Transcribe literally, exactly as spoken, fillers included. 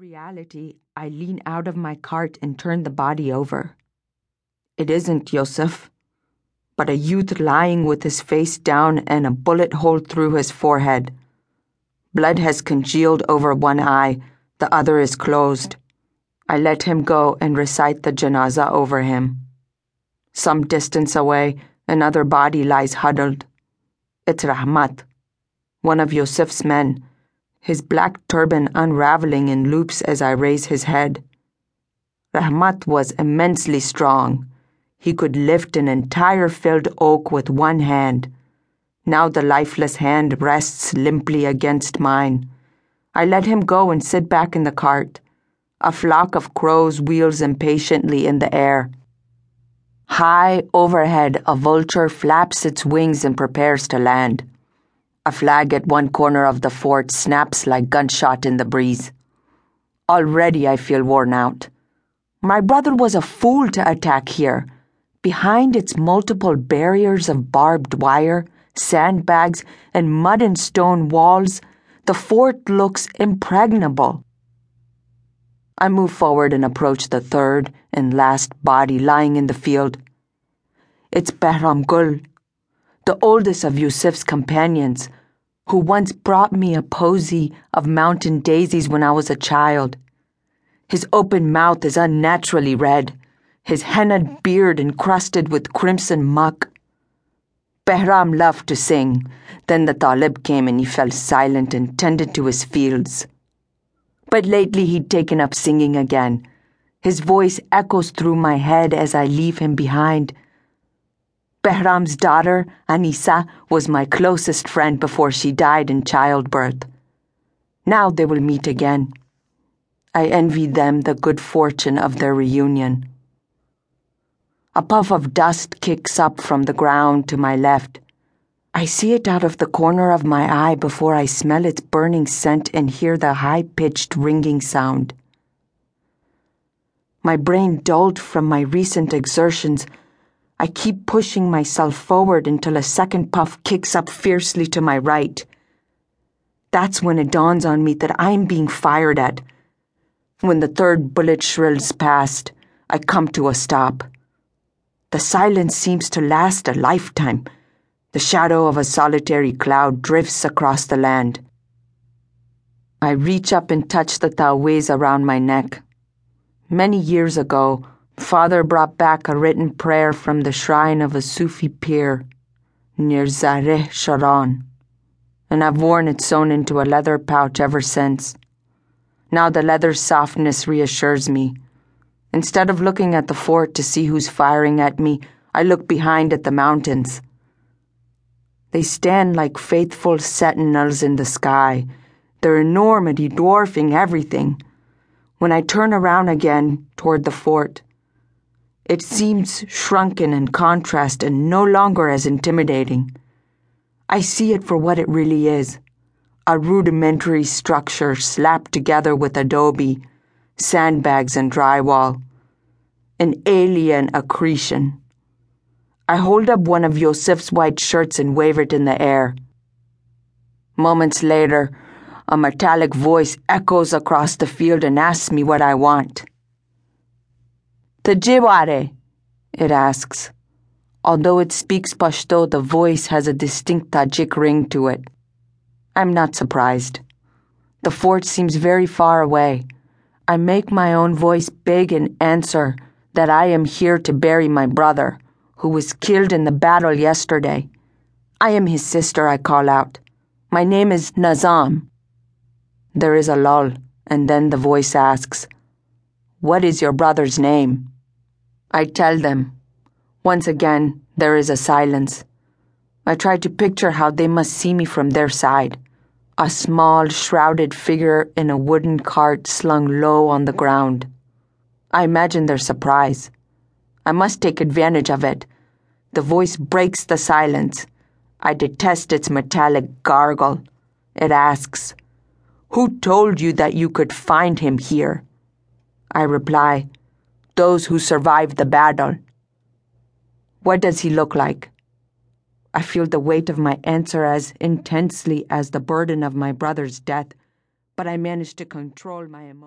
reality, I lean out of my cart and turn the body over. It isn't Yusuf, but a youth lying with his face down and a bullet hole through his forehead. Blood has congealed over one eye, the other is closed. I let him go and recite the janazah over him. Some distance away, another body lies huddled. It's Rahmat, one of Yusuf's men, his black turban unraveling in loops as I raise his head. Rahmat was immensely strong. He could lift an entire felled oak with one hand. Now the lifeless hand rests limply against mine. I let him go and sit back in the cart. A flock of crows wheels impatiently in the air. High overhead, a vulture flaps its wings and prepares to land. A flag at one corner of the fort snaps like gunshot in the breeze. Already I feel worn out. My brother was a fool to attack here. Behind its multiple barriers of barbed wire, sandbags, and mud and stone walls, the fort looks impregnable. I move forward and approach the third and last body lying in the field. It's Behram Gul, the oldest of Yusuf's companions, who once brought me a posy of mountain daisies when I was a child. His open mouth is unnaturally red, his hennaed beard encrusted with crimson muck. Behram loved to sing. Then the Talib came and he fell silent and tended to his fields. But lately he'd taken up singing again. His voice echoes through my head as I leave him behind. Behram's daughter, Anisa, was my closest friend before she died in childbirth. Now they will meet again. I envy them the good fortune of their reunion. A puff of dust kicks up from the ground to my left. I see it out of the corner of my eye before I smell its burning scent and hear the high-pitched ringing sound. My brain dulled from my recent exertions, I keep pushing myself forward until a second puff kicks up fiercely to my right. That's when it dawns on me that I'm being fired at. When the third bullet shrills past, I come to a stop. The silence seems to last a lifetime. The shadow of a solitary cloud drifts across the land. I reach up and touch the taweez around my neck. Many years ago, Father brought back a written prayer from the shrine of a Sufi pir near Zareh Sharan, and I've worn it sewn into a leather pouch ever since. Now the leather's softness reassures me. Instead of looking at the fort to see who's firing at me, I look behind at the mountains. They stand like faithful sentinels in the sky, their enormity dwarfing everything. When I turn around again toward the fort, it seems shrunken in contrast and no longer as intimidating. I see it for what it really is, a rudimentary structure slapped together with adobe, sandbags and drywall, an alien accretion. I hold up one of Yusuf's white shirts and wave it in the air. Moments later, a metallic voice echoes across the field and asks me what I want. Tajeware, it asks. Although it speaks Pashto, the voice has a distinct Tajik ring to it. I'm not surprised. The fort seems very far away. I make my own voice big and answer that I am here to bury my brother, who was killed in the battle yesterday. I am his sister, I call out. My name is Nazam. There is a lull, and then the voice asks, What is your brother's name? I tell them. Once again, there is a silence. I try to picture how they must see me from their side. A small, shrouded figure in a wooden cart slung low on the ground. I imagine their surprise. I must take advantage of it. The voice breaks the silence. I detest its metallic gargle. It asks, Who told you that you could find him here? I reply, Those who survived the battle. What does he look like? I feel the weight of my answer as intensely as the burden of my brother's death, but I manage to control my emotions.